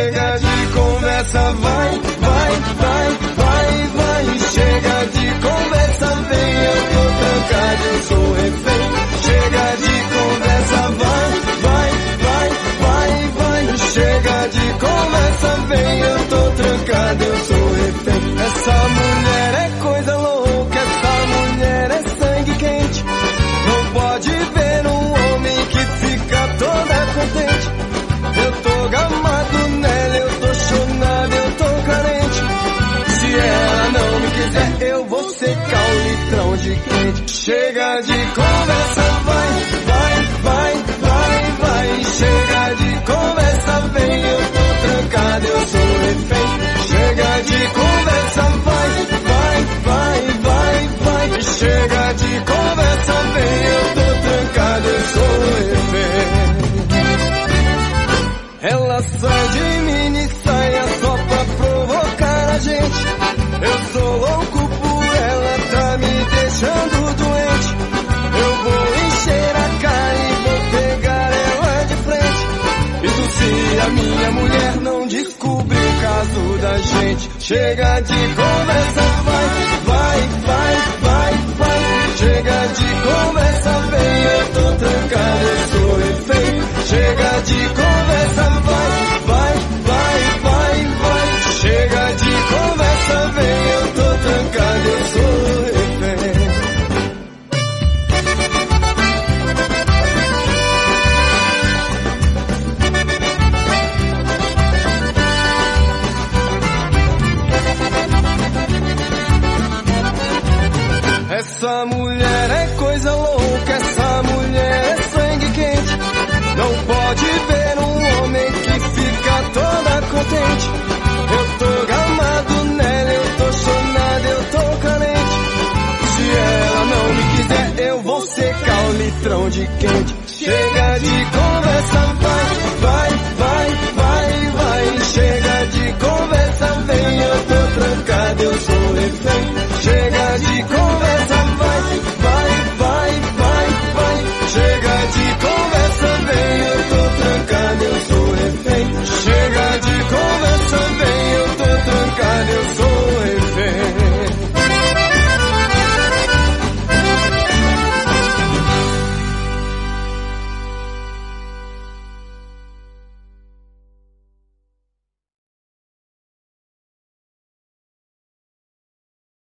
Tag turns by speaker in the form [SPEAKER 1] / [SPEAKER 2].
[SPEAKER 1] Chega de conversa, vai, vai, vai, vai, vai. Chega de conversa, vem, eu tô trancado, eu sou refém. Chega de conversa, vai, vai, vai, vai, vai. Chega de conversa, vem, eu tô trancado, eu sou refém. Essa mulher é coisa louca, essa mulher é sangue quente. Não pode ver um homem que fica toda contente. Eu tô gamado nela, eu tô chonado, eu tô carente. Se ela não me quiser, eu vou secar o litrão de quente. Chega de conversa, vai, vai, vai, vai, vai. Chega de conversa, vem, eu tô trancado, eu sou refém. Chega de conversa, vai, vai, vai, vai, vai. Chega de conversa, vem, eu tô trancado, eu sou refém. Ela sai de mini saia só pra provocar a gente. Eu sou louco por ela, tá me deixando doente. Eu vou encher a cara e vou pegar ela de frente. Isso se a minha mulher não descobrir o caso da gente. Chega de conversa, vai, vai, vai, vai, vai. Chega de conversa, vem, eu tô trancado, eu sou refém. Chega de conversa, vai, vai, vai, vai, vai. Chega de conversa, vem, eu tô trancado, eu sou refém. Essa mulher